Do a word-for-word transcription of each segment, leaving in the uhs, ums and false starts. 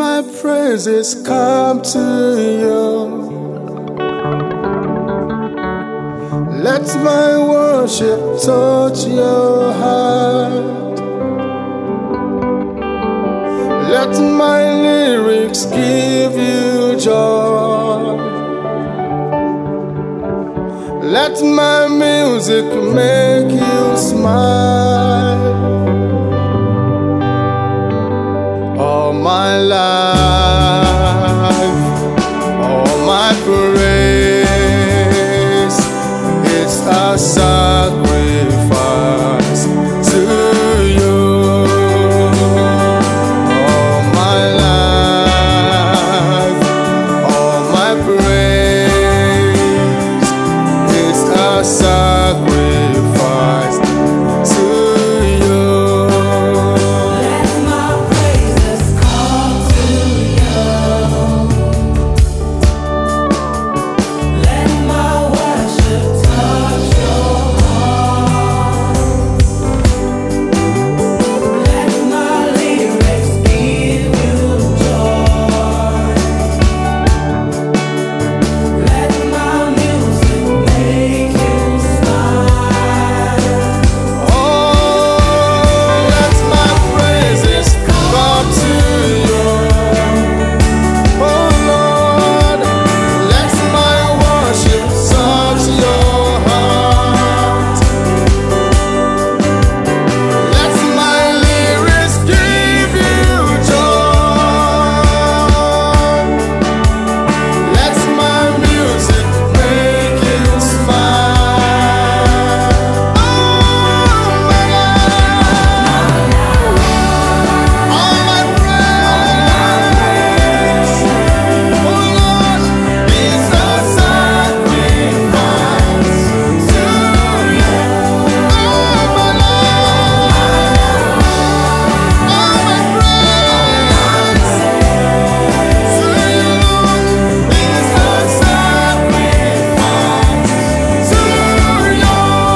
my praises come to you. Let my worship touch your heart. Let my lyrics give you joy. Let my music make you smile. All my life, all my praise, it's a sacrifice to you. All my life, all my praise, it's a sacrifice to you. Let my praises come to you. Let my worship touch your heart. Let my lyrics give you joy. Let my music make you smile. Oh, let my praises come to you. Oh Lord, let my worship touch your heart. Let my lyrics give you joy. Let my music make you smile. Oh, my life, all my praise, oh Lord, is a sacrifice to you. Oh, my life, all my praise to you is a sacrifice to you.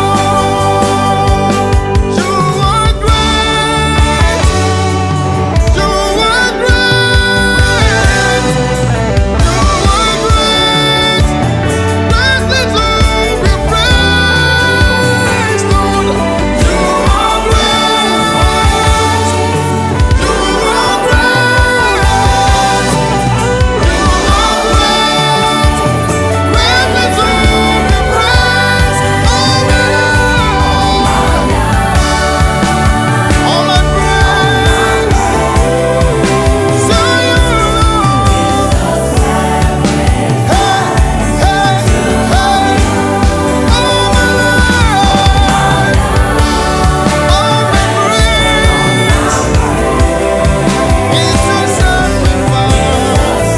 You are great. You are great. You are great. Greatly to be praised, Lord. You are great. You are great. You are great. Greatly to be praised. All my praise to you, Lord. Hey, hey, hey. All my life, all my praise is a sacrifice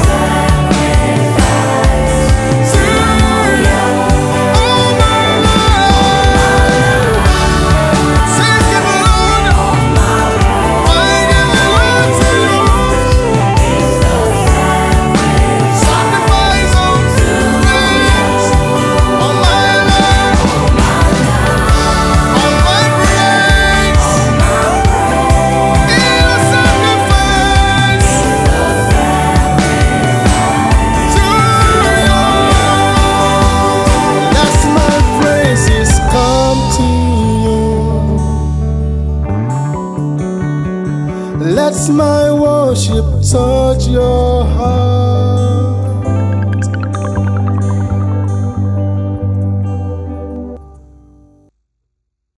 to you. All my life, sing it, Lord. I give it all to you. Sacrifice of praise. All my life, all my praise is a sacrifice to you. Let my praises come to you. Let my worship touch your heart.